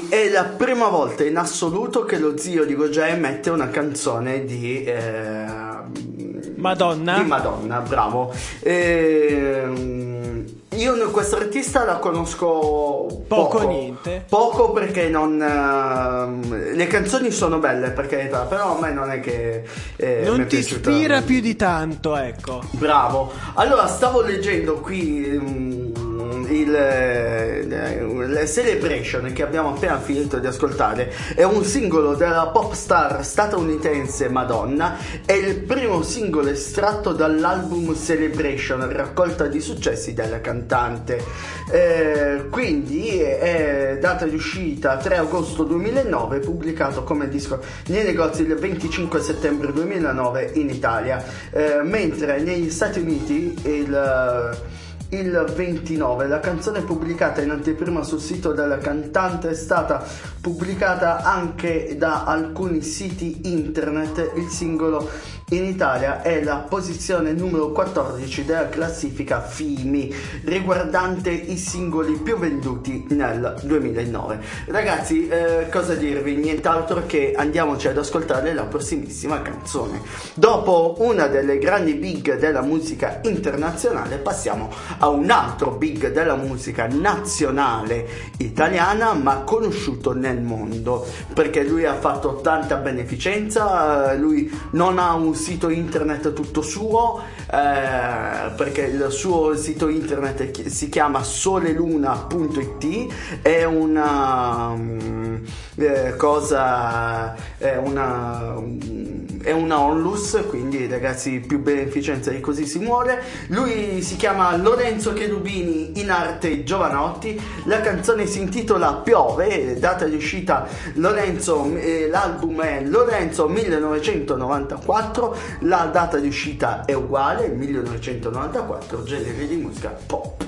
è la prima volta in assoluto che lo zio di Gojay mette una canzone di eh, Madonna. Di Madonna, bravo. Ehm, io questa artista la conosco Poco poco, niente. Poco perché non eh, le canzoni sono belle, per carità, però a me non è che eh, non mi è ti piaciuta. ispira più di tanto, ecco. Bravo. Allora, stavo leggendo qui um, il eh, Celebration che abbiamo appena finito di ascoltare. È un singolo della pop star statunitense Madonna. È il primo singolo estratto dall'album Celebration, raccolta di successi della cantante. Eh, quindi è data di uscita tre agosto duemilanove, pubblicato come disco nei negozi il venticinque settembre duemilanove in Italia, eh, mentre negli Stati Uniti il Il ventinove. La canzone pubblicata in anteprima sul sito della cantante è stata pubblicata anche da alcuni siti internet. Il singolo in Italia è la posizione numero quattordici della classifica F I M I, riguardante i singoli più venduti nel duemilanove. Ragazzi, eh, cosa dirvi? Nient'altro che andiamoci ad ascoltare la prossimissima canzone. Dopo una delle grandi big della musica internazionale, passiamo a un altro big della musica nazionale italiana, ma conosciuto nel mondo, perché lui ha fatto tanta beneficenza. Lui non ha un sito internet tutto suo, eh, perché il suo sito internet si chiama soleluna punto it. È una um, eh, cosa è una um, è una onlus, quindi ragazzi, più beneficenza di così si muore. Lui si chiama Lorenzo Cherubini, in arte Giovanotti. La canzone si intitola Piove, data di uscita Lorenzo, eh, l'album è Lorenzo millenovecentonovantaquattro, la data di uscita è uguale, millenovecentonovantaquattro, genere di musica pop.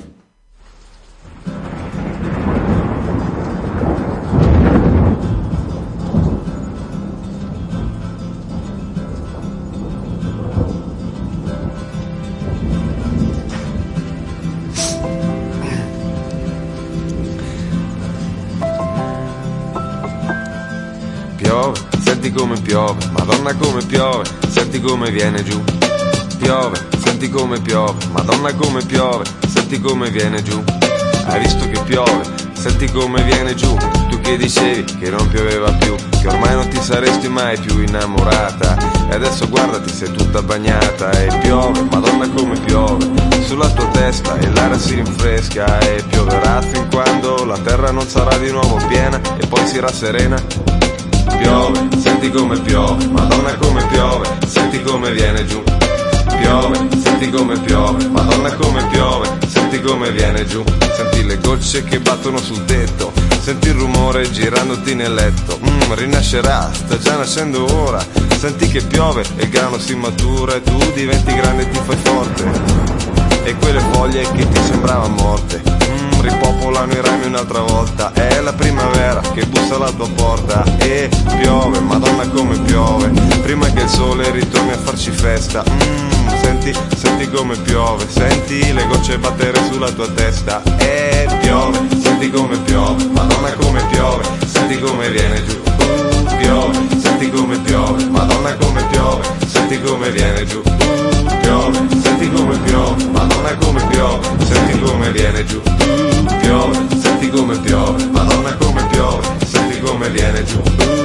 Piove, senti come piove, Madonna come piove, senti come viene giù. Piove, senti come piove, Madonna come piove, senti come viene giù. Hai visto che piove, senti come viene giù. Tu che dicevi che non pioveva più, che ormai non ti saresti mai più innamorata, e adesso guardati, sei tutta bagnata. E piove, Madonna come piove, sulla tua testa e l'aria si rinfresca. E pioverà fin quando la terra non sarà di nuovo piena e poi si rasserena. Piove, senti come piove, Madonna come piove, senti come viene giù. Piove, senti come piove, Madonna come piove, senti come viene giù. Senti le gocce che battono sul tetto, senti il rumore girandoti nel letto. Mmm, rinascerà, sta già nascendo ora. Senti che piove e il grano si matura e tu diventi grande e ti fai forte. E quelle foglie che ti sembravano morte, mm, ripopolano i rami un'altra volta. È la primavera che bussa alla tua porta. E piove, Madonna come piove, prima che il sole ritorni a farci festa. mm, Senti, senti come piove, senti le gocce battere sulla tua testa. E piove, senti come piove, Madonna come piove, senti come viene giù. uh, Piove, senti come piove, Madonna come piove, senti come viene giù. uh, Piove, senti come piove, Madonna come piove, senti come viene giù. Piove, senti come piove, Madonna come piove, senti come viene giù.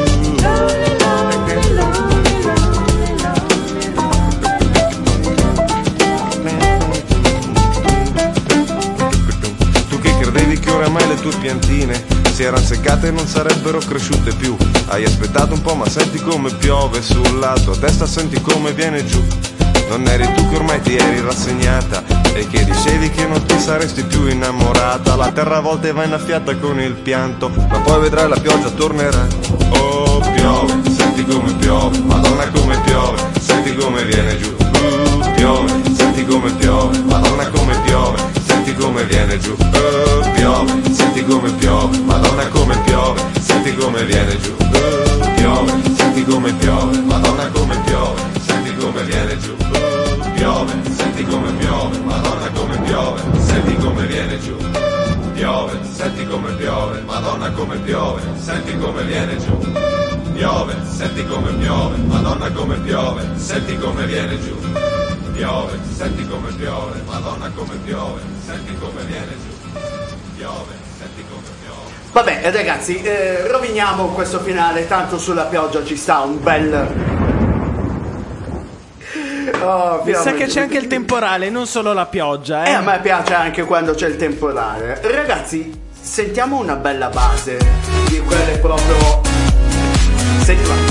Tu che credevi che oramai le tue piantine si erano seccate e non sarebbero cresciute più, hai aspettato un po' ma senti come piove sulla tua testa, senti come viene giù. Non eri tu che ormai ti eri rassegnata e che dicevi che non ti saresti più innamorata. La terra a volte va innaffiata con il pianto, ma poi vedrai la pioggia tornerà. Oh piove, senti come piove, Madonna come piove, senti come viene giù. uh, Piove, senti come piove, Madonna come piove, senti come viene giù. uh, Piove, senti come piove, Madonna come piove, senti come viene giù. uh, Piove, senti come piove, Madonna come piove, senti come viene giù. Piove, senti come piove, Madonna come piove, senti come viene giù. Piove, senti come piove, Madonna come piove, senti come viene giù. Piove, senti come piove, Madonna come piove, senti come viene giù. Piove, senti come piove, Madonna come piove, senti come viene giù. Piove, senti come piove. Vabbè ragazzi, eh, roviniamo questo finale, tanto sulla pioggia ci sta un bel... Oh, mi sa che c'è anche il temporale, non solo la pioggia, eh. E a me piace anche quando c'è il temporale. Ragazzi, sentiamo una bella base di quelle proprio... Senti qua.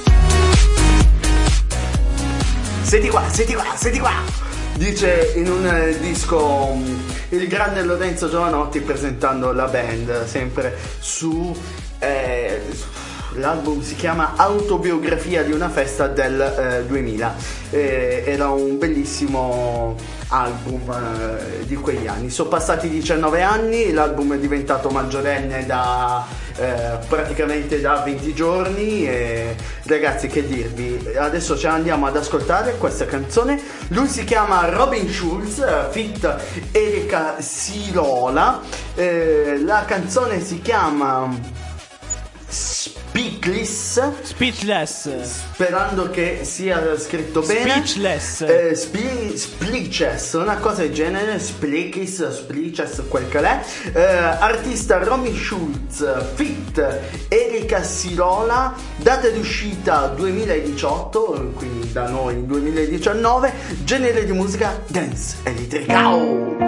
Senti qua, senti qua, senti qua. Dice in un eh, disco um, il grande Lorenzo Giovanotti presentando la band, sempre su... Eh, l'album si chiama Autobiografia di una festa del eh, duemila. Eh, era un bellissimo album eh, di quegli anni. Sono passati diciannove anni, l'album è diventato maggiorenne da eh, praticamente da venti giorni e ragazzi, che dirvi, adesso ce andiamo ad ascoltare questa canzone. Lui si chiama Robin Schulz, feat Erika Sirola. Eh, la canzone si chiama Speechless, Speechless, sperando che sia scritto bene. Speechless, eh, spe- Speechless, una cosa del genere. Speechless, Speechless, quel che è. Eh, artista Robin Schulz, feat Erika Sirola, data di uscita duemiladiciotto, quindi da noi duemiladiciannove, genere di musica dance elettrica. Oh.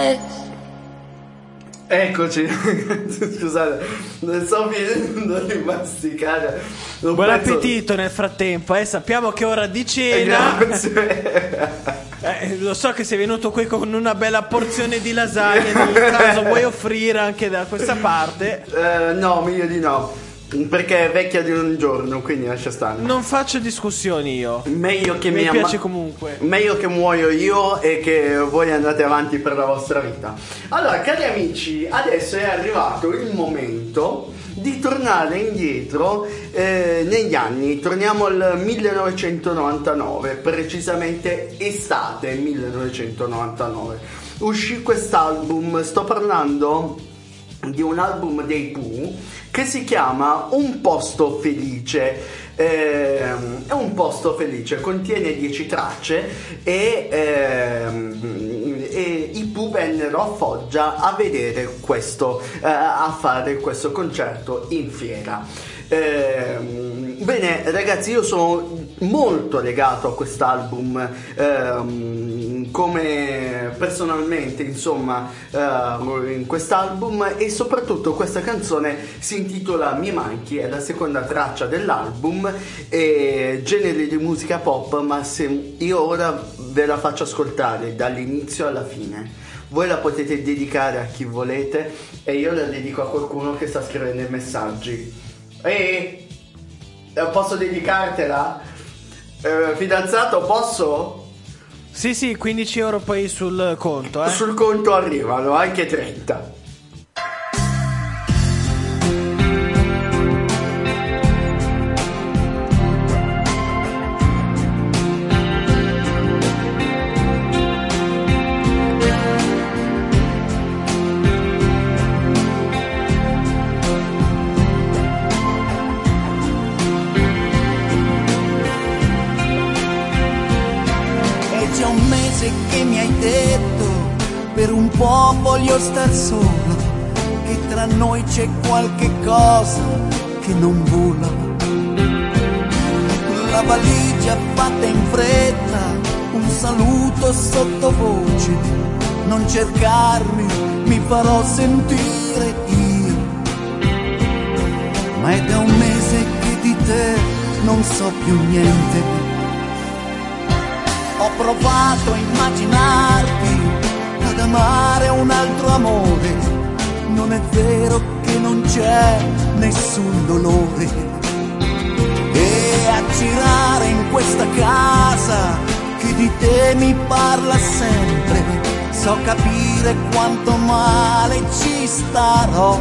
eyes. Eccoci, scusate, non sto finendo di masticare. Un Buon pezzo- appetito nel frattempo, eh. Sappiamo che è ora di cena. Grazie. Eh, lo so che sei venuto qui con una bella porzione di lasagna. Nel caso vuoi offrire anche da questa parte? Eh, no, meglio di no. Perché è vecchia di un giorno, quindi lascia stare. Non faccio discussioni io. Meglio che mi mi piace amma- comunque. Meglio che muoio io e che voi andate avanti per la vostra vita. Allora, cari amici, adesso è arrivato il momento di tornare indietro eh, negli anni. Torniamo al millenovecentonovantanove, precisamente estate millenovecentonovantanove. Uscì quest'album, sto parlando di un album dei Pooh che si chiama Un posto felice. Eh, è un posto felice, contiene dieci tracce e, ehm, e i Pooh vennero a Foggia a vedere questo, eh, a fare questo concerto in fiera. Eh, bene ragazzi, io sono molto legato a quest'album, ehm, come personalmente, insomma, eh, in quest'album, e soprattutto questa canzone si intitola Mi manchi, è la seconda traccia dell'album, e genere di musica pop, ma se io ora ve la faccio ascoltare dall'inizio alla fine, voi la potete dedicare a chi volete e io la dedico a qualcuno che sta scrivendo i messaggi. Ehi, posso dedicartela? Eh, fidanzato, posso? Sì, sì, quindici euro poi sul conto, eh. Sul conto arrivano, anche trenta. Che mi hai detto, per un po' voglio star solo, che tra noi c'è qualche cosa che non vola. La valigia fatta in fretta, un saluto sottovoce, non cercarmi, mi farò sentire io. Ma è da un mese che di te non so più niente. Ho provato a immaginarti, ad amare un altro amore. Non è vero che non c'è nessun dolore. E a girare in questa casa che di te mi parla sempre, so capire quanto male ci starò.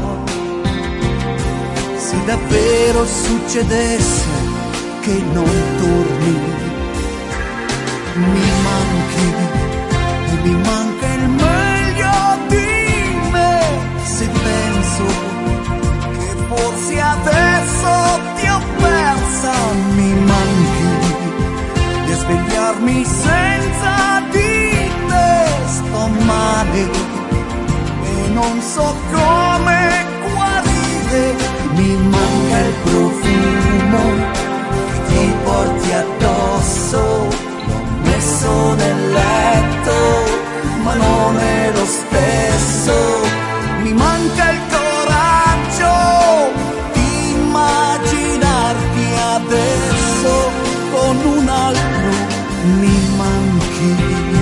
Se davvero succedesse che non torni, mi manchi e mi manca il meglio di me. Se penso che forse adesso ti ho persa, mi manchi di svegliarmi senza di te. Sto male e non so come guarire. Mi manca il profumo che ti porti addosso, messo nel letto, ma non è lo stesso. Mi manca il coraggio di immaginarti adesso con un altro. Mi manchi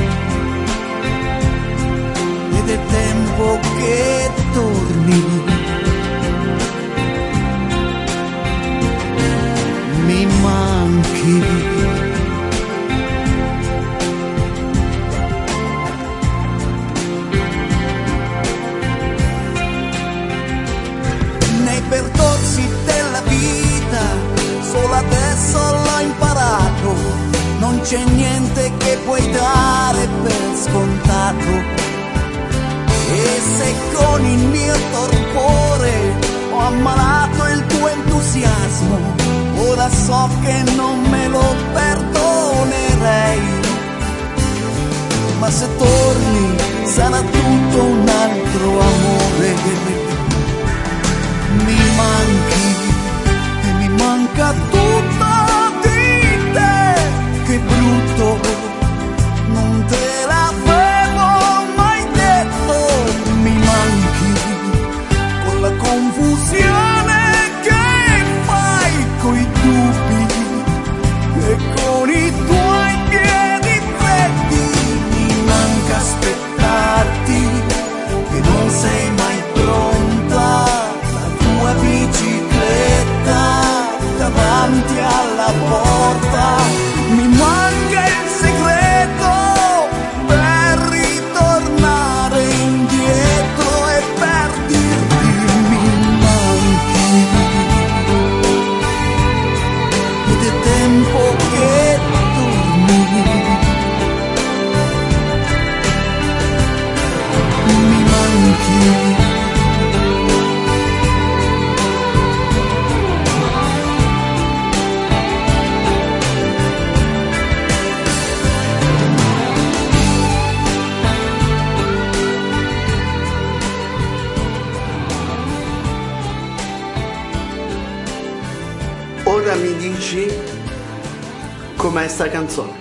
ed è tempo che torni. Mi manchi. Percorsi della vita, solo adesso l'ho imparato. Non c'è niente che puoi dare per scontato. E se con il mio torpore ho ammalato il tuo entusiasmo, ora so che non me lo perdonerei. Ma se torni sarà tutto un altro amore. Mi manchi e mi manca tutto di te. Che brutto, non te l'avevo mai detto. amici, com'è sta canzone?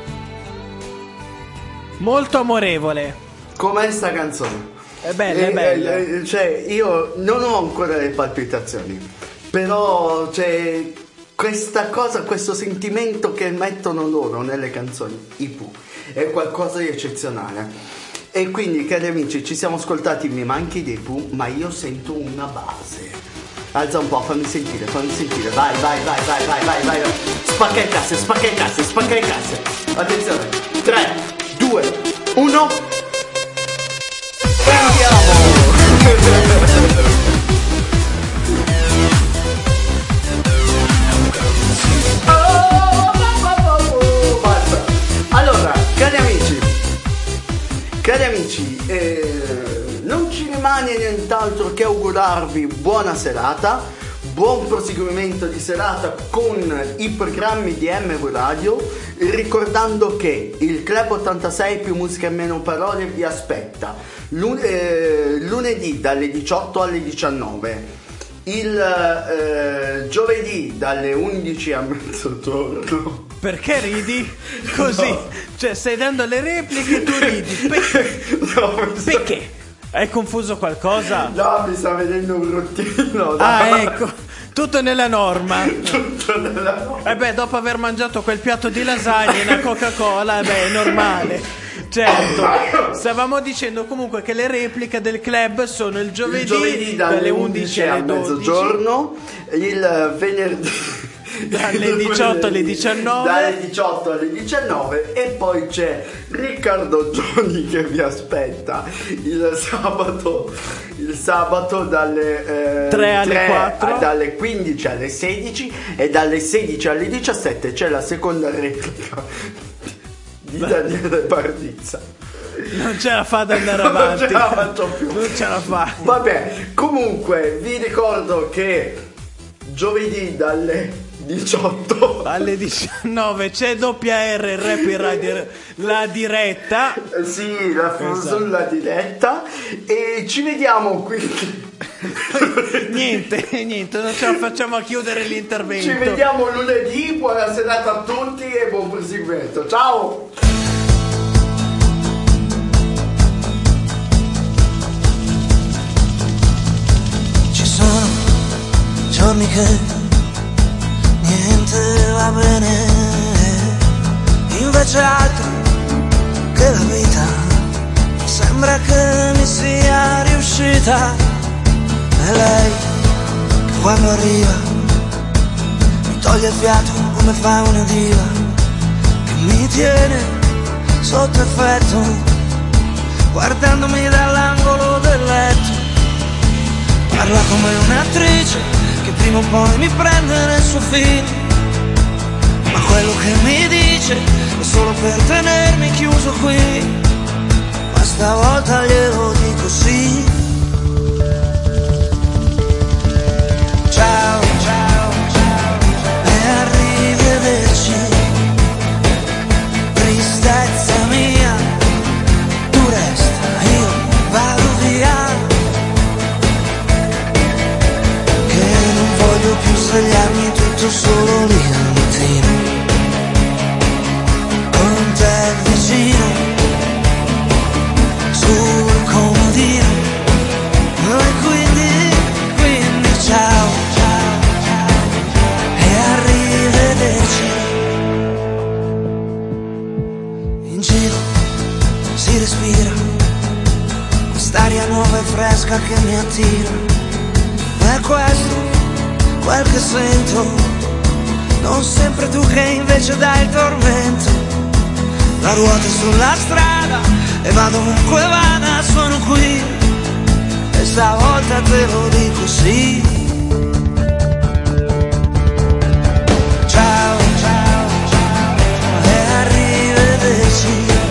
Molto amorevole. Com'è sta canzone? È bella, eh, è bella. eh, cioè, io non ho ancora le palpitazioni, però c'è questa cosa, questo sentimento che mettono loro nelle canzoni, i Pooh, è qualcosa di eccezionale. E quindi, cari amici, ci siamo ascoltati Mi manchi dei Pooh, ma io sento una base. Alza un po', fammi sentire, fammi sentire. Vai, vai, vai, vai, vai, vai, vai. Spacca le casse, spacca le casse, spacca le casse. Attenzione. tre, due, uno. E andiamo. Basta. Allora, cari amici, cari amici, eh, non ci rimane nient'altro che augurarvi buona serata, buon proseguimento di serata con i programmi di M V Radio, ricordando che il Club ottantasei più musica e meno parole vi aspetta Lun- eh, lunedì dalle diciotto alle diciannove, il eh, giovedì dalle undici a mezzogiorno. Perché ridi? Così, no. Cioè stai dando le repliche e tu ridi. Perché? No, Perché? Hai confuso qualcosa? No, mi sta vedendo un rottino. Ah, no. ecco, tutto nella norma. Tutto nella norma. E beh, dopo aver mangiato quel piatto di lasagne e una Coca-Cola, eh beh, è normale. Certo, stavamo dicendo comunque che le repliche del club sono il giovedì, il giovedì dalle, dalle undici a mezzogiorno, il venerdì dalle diciotto alle diciannove, dalle diciotto alle diciannove, e poi c'è Riccardo Gioni che vi aspetta il sabato il sabato dalle eh, tre alle quattro, dalle quindici alle sedici, e dalle sedici alle diciassette c'è la seconda replica di Daniele Bardizza. Non ce la fa ad andare avanti, non ce la faccio più, non ce la fa. Vabbè, comunque vi ricordo che giovedì dalle diciotto alle diciannove c'è doppia R, Rap Radio, la diretta. Sì, la esatto. Sulla diretta, e ci vediamo qui. niente, niente, non ce la facciamo a chiudere l'intervento. Ci vediamo lunedì, buona serata a tutti e buon proseguimento. Ciao! Ci sono giorni che niente va bene, invece altri che la vita sembra che mi sia riuscita. E lei, che quando arriva mi toglie il fiato come fa una diva, che mi tiene sotto effetto, guardandomi dall'angolo del letto. Parla come un'attrice che prima o poi mi prende nel suo film, ma quello che mi dice è solo per tenermi chiuso qui. Ma stavolta glielo dico sì. Ciao, ciao, ciao, e arrivederci. Tristezza mia, tu resta, io vado via, che non voglio più svegliarmi tutto solo lì al mattino, con te vicino, sul comodino, e quindi, quindi ciao. In giro si respira quest'aria nuova e fresca che mi attira, è questo quel che sento, non sempre tu che invece dai il tormento. La ruota sulla strada e vado ovunque vada, sono qui, e stavolta te lo dico sì. Ciao, ciao, ciao, e arrivederci.